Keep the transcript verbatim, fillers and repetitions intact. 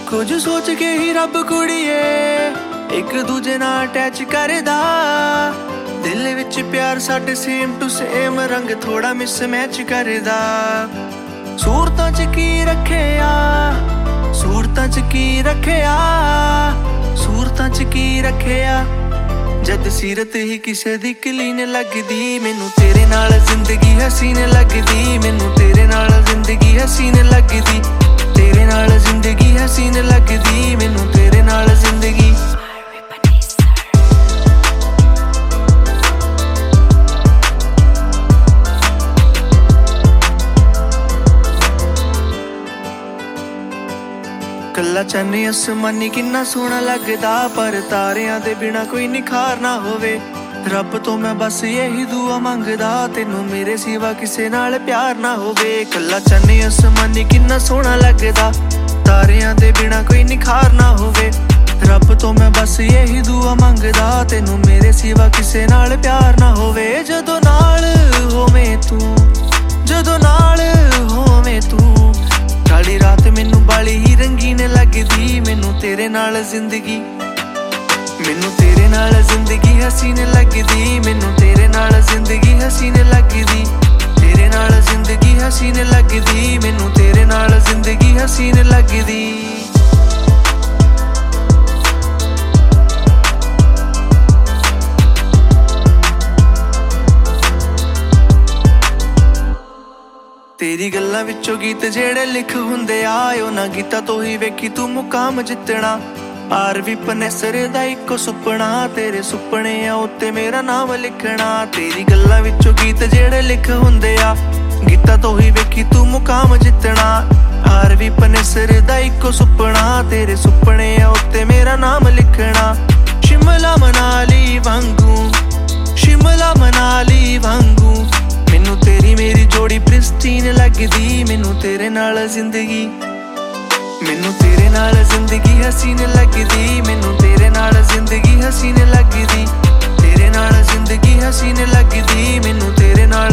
कुछ सोच के ही रब कुड़िए एक दूजे नाल अटैच करदा। दिल विच प्यार साडे सेम टू सेम रंग थोड़ा मिसमैच करदा। सूरतां च की रखिया सूरतां च की रखिया सूरतां च की रखिया जद सीरत ही किसे दी कलीन लगदी। मैनू तेरे नाल जिंदगी हसीन लगदी। मैनू तेरे नाल जिंदगी हसीन लगदी। तेरे नाल जिंदगी हसीन लगदी। मैनू तेरे नाल जिंदगी कल्ला चन्न आसमानी किन्ना सोहना लगदा। पर तारियां दे बिना कोई निखार ना होवे। रब तो मैं बस यही दुआ मंगदा तेनू मेरे सिवा किसे नाल प्यार ना होवे। कल्ला चन्न आसमानी किन्ना सोहना लगदा। तारियां दे बिना कोई निखार ना होवे। रब तो मैं बस यही दुआ मंगदा तेनू मेरे सिवा किसे नाल प्यार ना होवे। जदों नाल होवे तू जदों नाल होवे तू काली रात मैनू बाली ही रंगीन लगदी। मैनू तेरे नाल जिंदगी मैनू तेरे नाल जिंदगी हसीन लगदी। मैनू तेरे नाल जिंदगी हसीन लगदी। तेरे नाल जिंदगी हसीन लगदी। मैनू तेरे नाल जिंदगी हसीन लगदी। तेरी गल्लां विचों गीत जेड़े लिख हुंदे आ उन्हां गीतां तो ही वेखी तू मुकाम जितना। आर वी पनेसर दा इक्को सुपना तेरे सुपने आ उत्ते मेरा नाम लिखना। तेरी गल्लां विचों गीत जेड़े लिख हुंदे आ गीतां तो ही वेखी तू मुकाम जितना। आर वी पनेसर दा इक्को सुपना तेरे सुपने आ उत्ते मेरा नाम लिखना। शिमला मनाली वांगू शिमला मनाली वांगू मैनू तेरी मेरी जोड़ी प्रिस्टीन लगदी। मैनू तेरे नाल जिंदगी मैनू तेरे नाल जिंदगी हसीन लगदी। मैनू तेरे नाल जिंदगी हसीन लगदी। तेरे नाल जिंदगी हसीन लगदी। मैनू तेरे नाल